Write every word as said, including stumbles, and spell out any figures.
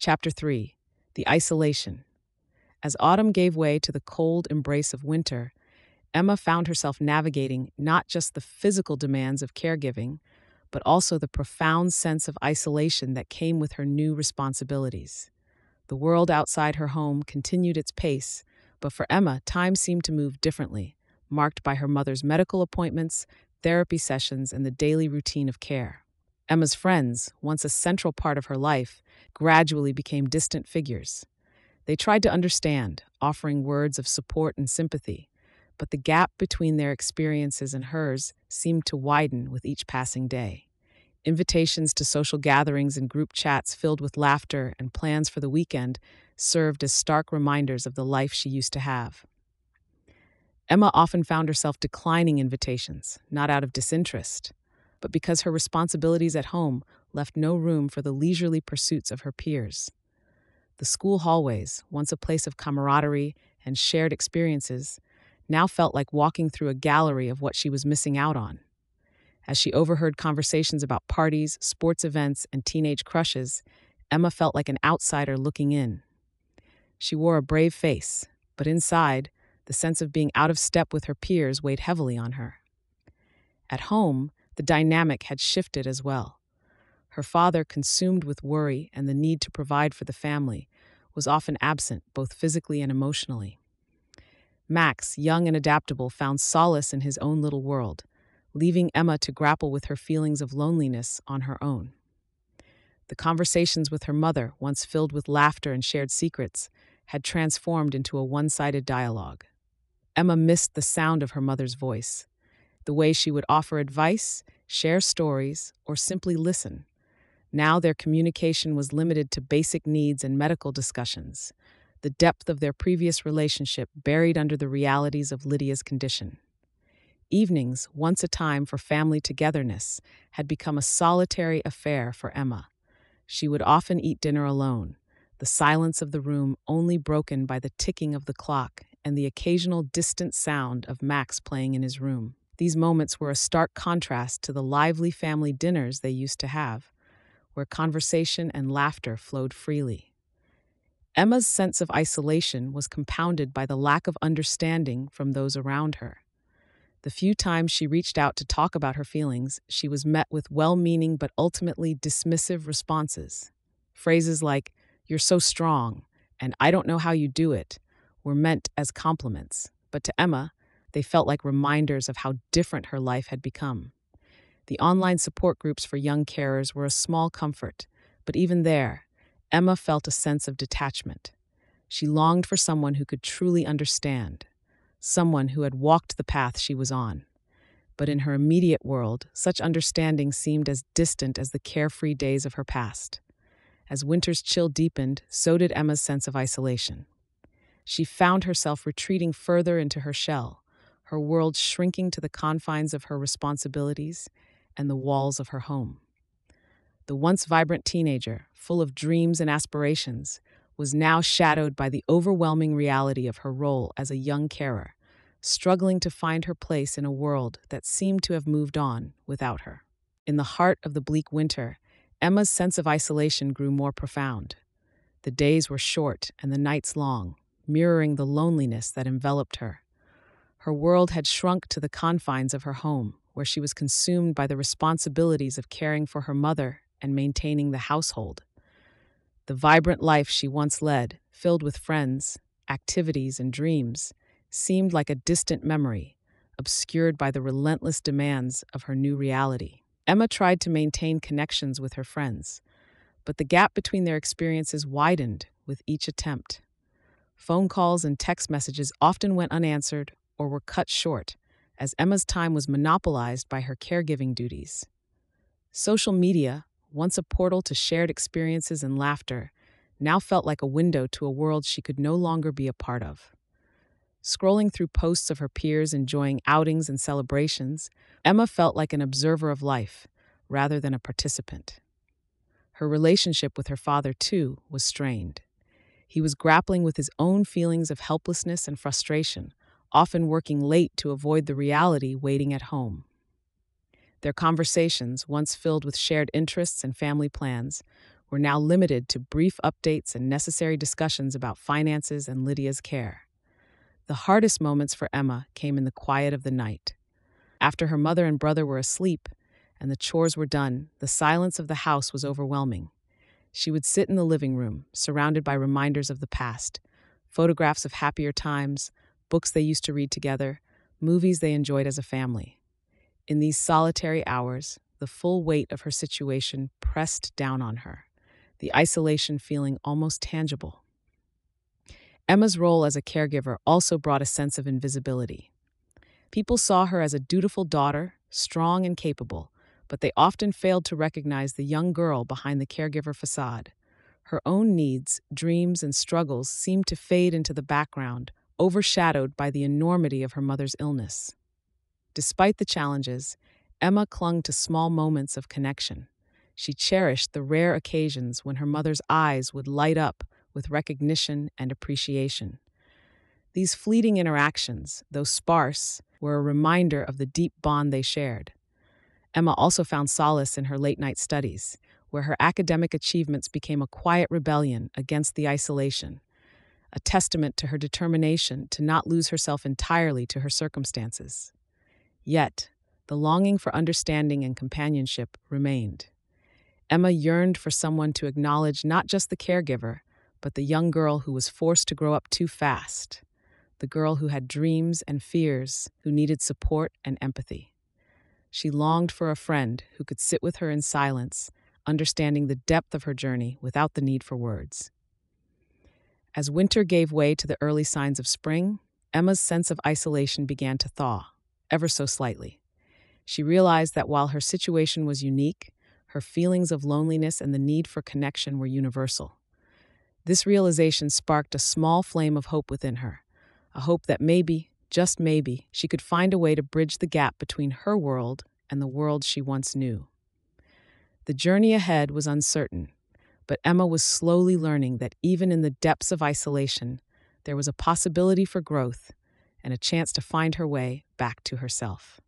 Chapter three. The Isolation. As autumn gave way to the cold embrace of winter, Emma found herself navigating not just the physical demands of caregiving, but also the profound sense of isolation that came with her new responsibilities. The world outside her home continued its pace, but for Emma, time seemed to move differently, marked by her mother's medical appointments, therapy sessions, and the daily routine of care. Emma's friends, once a central part of her life, gradually became distant figures. They tried to understand, offering words of support and sympathy, but the gap between their experiences and hers seemed to widen with each passing day. Invitations to social gatherings and group chats filled with laughter and plans for the weekend served as stark reminders of the life she used to have. Emma often found herself declining invitations, not out of disinterest, but because her responsibilities at home left no room for the leisurely pursuits of her peers. The school hallways, once a place of camaraderie and shared experiences, now felt like walking through a gallery of what she was missing out on. As she overheard conversations about parties, sports events, and teenage crushes, Emma felt like an outsider looking in. She wore a brave face, but inside, the sense of being out of step with her peers weighed heavily on her. At home, the dynamic had shifted as well. Her father, consumed with worry and the need to provide for the family, was often absent both physically and emotionally. Max, young and adaptable, found solace in his own little world, leaving Emma to grapple with her feelings of loneliness on her own. The conversations with her mother, once filled with laughter and shared secrets, had transformed into a one-sided dialogue. Emma missed the sound of her mother's voice, the way she would offer advice, share stories, or simply listen. Now their communication was limited to basic needs and medical discussions, the depth of their previous relationship buried under the realities of Lydia's condition. Evenings, once a time for family togetherness, had become a solitary affair for Emma. She would often eat dinner alone, the silence of the room only broken by the ticking of the clock and the occasional distant sound of Max playing in his room. These moments were a stark contrast to the lively family dinners they used to have, where conversation and laughter flowed freely. Emma's sense of isolation was compounded by the lack of understanding from those around her. The few times she reached out to talk about her feelings, she was met with well-meaning but ultimately dismissive responses. Phrases like, "You're so strong," and "I don't know how you do it," were meant as compliments, but to Emma, they felt like reminders of how different her life had become. The online support groups for young carers were a small comfort, but even there, Emma felt a sense of detachment. She longed for someone who could truly understand, someone who had walked the path she was on. But in her immediate world, such understanding seemed as distant as the carefree days of her past. As winter's chill deepened, so did Emma's sense of isolation. She found herself retreating further into her shell, her world shrinking to the confines of her responsibilities and the walls of her home. The once vibrant teenager, full of dreams and aspirations, was now shadowed by the overwhelming reality of her role as a young carer, struggling to find her place in a world that seemed to have moved on without her. In the heart of the bleak winter, Emma's sense of isolation grew more profound. The days were short and the nights long, mirroring the loneliness that enveloped her. Her world had shrunk to the confines of her home, where she was consumed by the responsibilities of caring for her mother and maintaining the household. The vibrant life she once led, filled with friends, activities, and dreams, seemed like a distant memory, obscured by the relentless demands of her new reality. Emma tried to maintain connections with her friends, but the gap between their experiences widened with each attempt. Phone calls and text messages often went unanswered or were cut short, as Emma's time was monopolized by her caregiving duties. Social media, once a portal to shared experiences and laughter, now felt like a window to a world she could no longer be a part of. Scrolling through posts of her peers enjoying outings and celebrations, Emma felt like an observer of life, rather than a participant. Her relationship with her father, too, was strained. He was grappling with his own feelings of helplessness and frustration, often working late to avoid the reality waiting at home. Their conversations, once filled with shared interests and family plans, were now limited to brief updates and necessary discussions about finances and Lydia's care. The hardest moments for Emma came in the quiet of the night. After her mother and brother were asleep and the chores were done, the silence of the house was overwhelming. She would sit in the living room, surrounded by reminders of the past, photographs of happier times, books they used to read together, movies they enjoyed as a family. In these solitary hours, the full weight of her situation pressed down on her, the isolation feeling almost tangible. Emma's role as a caregiver also brought a sense of invisibility. People saw her as a dutiful daughter, strong and capable, but they often failed to recognize the young girl behind the caregiver facade. Her own needs, dreams, and struggles seemed to fade into the background, overshadowed by the enormity of her mother's illness. Despite the challenges, Emma clung to small moments of connection. She cherished the rare occasions when her mother's eyes would light up with recognition and appreciation. These fleeting interactions, though sparse, were a reminder of the deep bond they shared. Emma also found solace in her late-night studies, where her academic achievements became a quiet rebellion against the isolation, a testament to her determination to not lose herself entirely to her circumstances. Yet, the longing for understanding and companionship remained. Emma yearned for someone to acknowledge not just the caregiver, but the young girl who was forced to grow up too fast, the girl who had dreams and fears, who needed support and empathy. She longed for a friend who could sit with her in silence, understanding the depth of her journey without the need for words. As winter gave way to the early signs of spring, Emma's sense of isolation began to thaw, ever so slightly. She realized that while her situation was unique, her feelings of loneliness and the need for connection were universal. This realization sparked a small flame of hope within her, a hope that maybe, just maybe, she could find a way to bridge the gap between her world and the world she once knew. The journey ahead was uncertain, but Emma was slowly learning that even in the depths of isolation, there was a possibility for growth and a chance to find her way back to herself.